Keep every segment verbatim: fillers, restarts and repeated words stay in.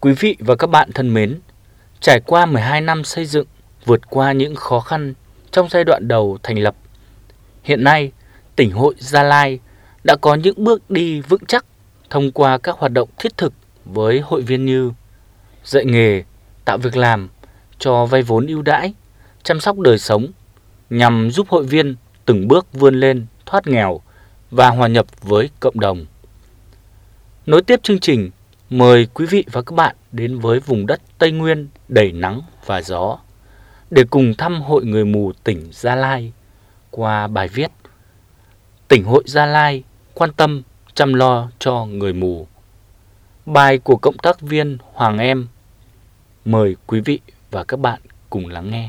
Quý vị và các bạn thân mến, trải qua mười hai năm xây dựng, vượt qua những khó khăn trong giai đoạn đầu thành lập, hiện nay tỉnh hội Gia Lai đã có những bước đi vững chắc thông qua các hoạt động thiết thực với hội viên như dạy nghề, tạo việc làm, cho vay vốn ưu đãi, chăm sóc đời sống nhằm giúp hội viên từng bước vươn lên thoát nghèo và hòa nhập với cộng đồng. Nối tiếp chương trình, mời quý vị và các bạn đến với vùng đất Tây Nguyên đầy nắng và gió để cùng thăm Hội Người Mù tỉnh Gia Lai qua bài viết Tỉnh hội Gia Lai quan tâm chăm lo cho người mù. Bài của cộng tác viên Hoàng Em. Mời quý vị và các bạn cùng lắng nghe.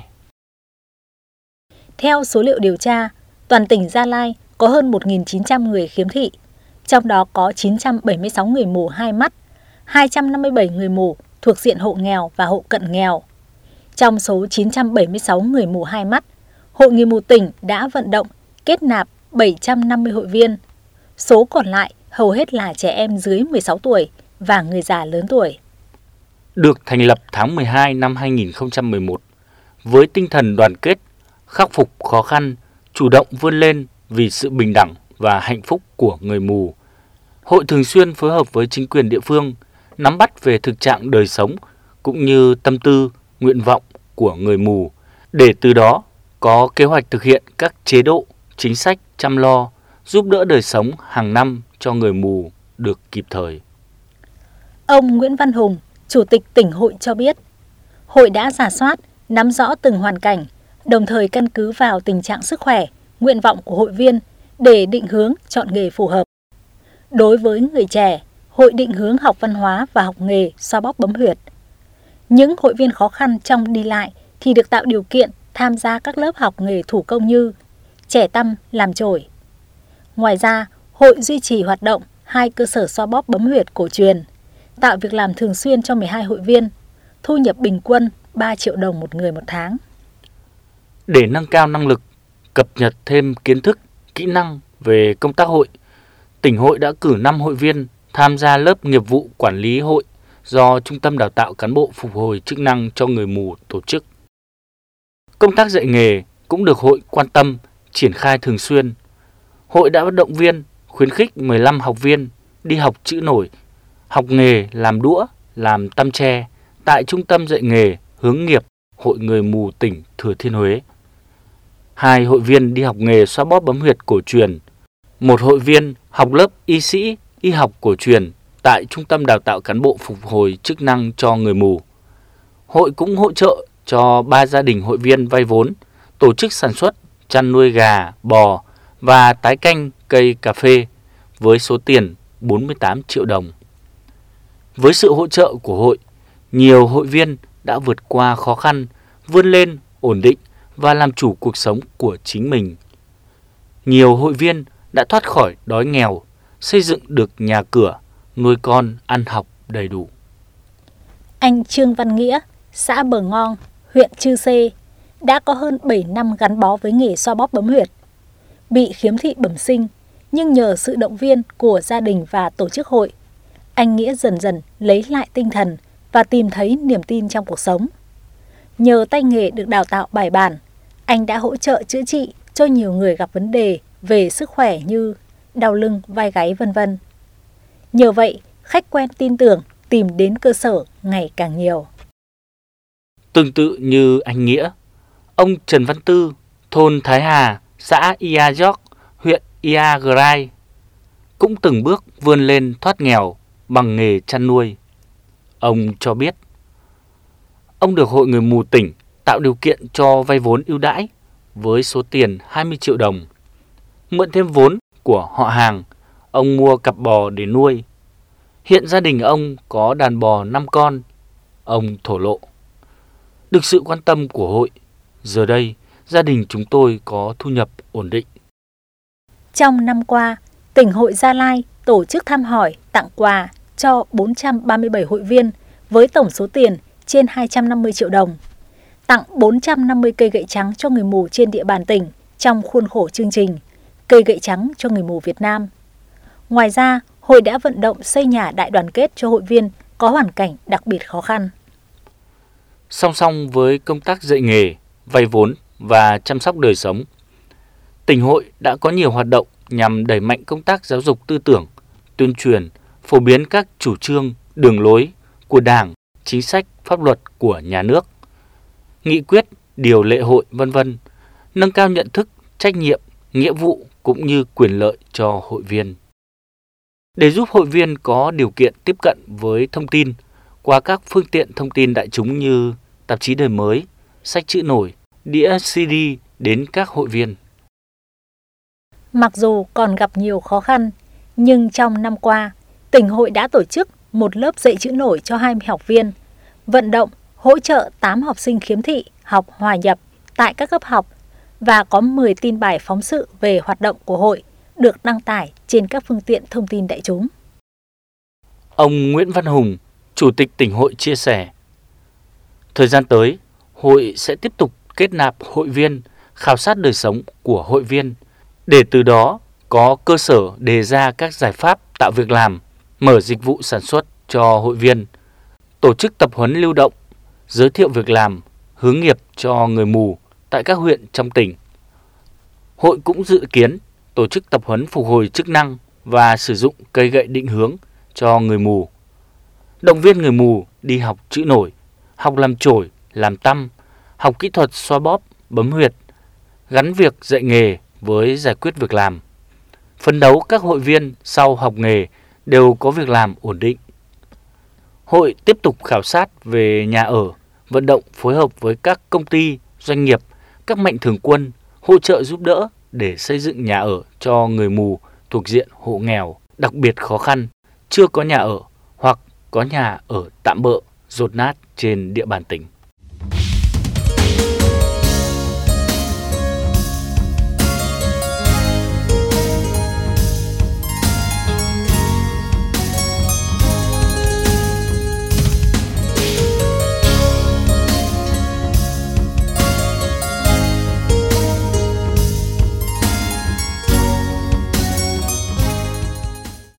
Theo số liệu điều tra, toàn tỉnh Gia Lai có hơn một nghìn chín trăm người khiếm thị, trong đó có chín trăm bảy mươi sáu người mù hai mắt, hai trăm năm mươi bảy người mù thuộc diện hộ nghèo và hộ cận nghèo. Trong số chín trăm bảy mươi sáu người mù hai mắt, Hội Người Mù tỉnh đã vận động kết nạp bảy trăm năm mươi hội viên. Số còn lại hầu hết là trẻ em dưới mười sáu tuổi và người già lớn tuổi. Được thành lập tháng mười hai năm hai nghìn không trăm mười một với tinh thần đoàn kết, khắc phục khó khăn, chủ động vươn lên vì sự bình đẳng và hạnh phúc của người mù, hội thường xuyên phối hợp với chính quyền địa phương, nắm bắt về thực trạng đời sống cũng như tâm tư, nguyện vọng của người mù, để từ đó có kế hoạch thực hiện các chế độ, chính sách chăm lo, giúp đỡ đời sống hàng năm cho người mù được kịp thời. Ông Nguyễn Văn Hùng, Chủ tịch tỉnh hội cho biết, hội đã rà soát, nắm rõ từng hoàn cảnh, đồng thời căn cứ vào tình trạng sức khỏe, nguyện vọng của hội viên để định hướng chọn nghề phù hợp. Đối với người trẻ, hội định hướng học văn hóa và học nghề xoa bóp bấm huyệt. Những hội viên khó khăn trong đi lại thì được tạo điều kiện tham gia các lớp học nghề thủ công như chẻ tăm, làm chổi. Ngoài ra, hội duy trì hoạt động hai cơ sở xoa bóp bấm huyệt cổ truyền, tạo việc làm thường xuyên cho mười hai hội viên, thu nhập bình quân ba triệu đồng một người một tháng. Để nâng cao năng lực, cập nhật thêm kiến thức, kỹ năng về công tác hội, tỉnh hội đã cử năm hội viên tham gia lớp nghiệp vụ quản lý hội do Trung tâm Đào tạo Cán bộ Phục hồi chức năng cho người mù tổ chức. Công tác dạy nghề cũng được hội quan tâm, triển khai thường xuyên. Hội đã động viên, khuyến khích mười lăm học viên đi học chữ nổi, học nghề làm đũa, làm tăm tre tại Trung tâm dạy nghề hướng nghiệp Hội Người Mù tỉnh Thừa Thiên Huế. Hai hội viên đi học nghề xoa bóp bấm huyệt cổ truyền. Một hội viên học lớp y sĩ y học cổ truyền tại Trung tâm Đào tạo Cán bộ Phục hồi chức năng cho người mù. Hội cũng hỗ trợ cho ba gia đình hội viên vay vốn, tổ chức sản xuất, chăn nuôi gà, bò và tái canh cây cà phê với số tiền bốn mươi tám triệu đồng. Với sự hỗ trợ của hội, nhiều hội viên đã vượt qua khó khăn, vươn lên, ổn định và làm chủ cuộc sống của chính mình. Nhiều hội viên đã thoát khỏi đói nghèo, xây dựng được nhà cửa, nuôi con ăn học đầy đủ. Anh Trương Văn Nghĩa, xã Bờ Ngon, huyện Chư Sê, đã có hơn bảy năm gắn bó với nghề xoa bóp bấm huyệt. Bị khiếm thị bẩm sinh, nhưng nhờ sự động viên của gia đình và tổ chức hội, anh Nghĩa dần dần lấy lại tinh thần và tìm thấy niềm tin trong cuộc sống. Nhờ tay nghề được đào tạo bài bản, anh đã hỗ trợ chữa trị cho nhiều người gặp vấn đề về sức khỏe như đau lưng, vai gáy vân vân. Nhờ vậy, khách quen tin tưởng tìm đến cơ sở ngày càng nhiều. Tương tự như anh Nghĩa, ông Trần Văn Tư, thôn Thái Hà, xã Ia Gióc, huyện Ia Grai, cũng từng bước vươn lên thoát nghèo bằng nghề chăn nuôi. Ông cho biết, ông được Hội Người Mù tỉnh tạo điều kiện cho vay vốn ưu đãi với số tiền hai mươi triệu đồng. Mượn thêm vốn của họ hàng, ông mua cặp bò để nuôi. Hiện gia đình ông có đàn bò năm con. Ông thổ lộ, được sự quan tâm của hội, giờ đây gia đình chúng tôi có thu nhập ổn định. Trong năm qua, tỉnh hội Gia Lai tổ chức thăm hỏi, tặng quà cho bốn trăm ba mươi bảy hội viên với tổng số tiền trên hai trăm năm mươi triệu đồng, tặng bốn trăm năm mươi cây gậy trắng cho người mù trên địa bàn tỉnh trong khuôn khổ chương trình Cây gậy trắng cho người mù Việt Nam. Ngoài ra, hội đã vận động xây nhà đại đoàn kết cho hội viên có hoàn cảnh đặc biệt khó khăn. Song song với công tác dạy nghề, vay vốn và chăm sóc đời sống, tỉnh hội đã có nhiều hoạt động nhằm đẩy mạnh công tác giáo dục tư tưởng, tuyên truyền, phổ biến các chủ trương, đường lối của Đảng, chính sách, pháp luật của nhà nước, nghị quyết, điều lệ hội, vân vân, nâng cao nhận thức, trách nhiệm, nghĩa vụ cũng như quyền lợi cho hội viên. Để giúp hội viên có điều kiện tiếp cận với thông tin qua các phương tiện thông tin đại chúng như tạp chí Đời Mới, sách chữ nổi, đĩa xê đê đến các hội viên. Mặc dù còn gặp nhiều khó khăn, nhưng trong năm qua, tỉnh hội đã tổ chức một lớp dạy chữ nổi cho hai mươi học viên, vận động hỗ trợ tám học sinh khiếm thị học hòa nhập tại các cấp học và có mười tin bài phóng sự về hoạt động của hội được đăng tải trên các phương tiện thông tin đại chúng. Ông Nguyễn Văn Hùng, Chủ tịch tỉnh hội chia sẻ, thời gian tới, hội sẽ tiếp tục kết nạp hội viên, khảo sát đời sống của hội viên, để từ đó có cơ sở đề ra các giải pháp tạo việc làm, mở dịch vụ sản xuất cho hội viên, tổ chức tập huấn lưu động, giới thiệu việc làm, hướng nghiệp cho người mù tại các huyện trong tỉnh. Hội cũng dự kiến tổ chức tập huấn phục hồi chức năng và sử dụng cây gậy định hướng cho người mù, động viên người mù đi học chữ nổi, học làm chổi, làm tăm, học kỹ thuật xoa bóp, bấm huyệt, gắn việc dạy nghề với giải quyết việc làm. Phấn đấu các hội viên sau học nghề đều có việc làm ổn định. Hội tiếp tục khảo sát về nhà ở, vận động phối hợp với các công ty, doanh nghiệp, các mạnh thường quân hỗ trợ giúp đỡ để xây dựng nhà ở cho người mù thuộc diện hộ nghèo đặc biệt khó khăn, chưa có nhà ở hoặc có nhà ở tạm bợ, dột nát trên địa bàn tỉnh.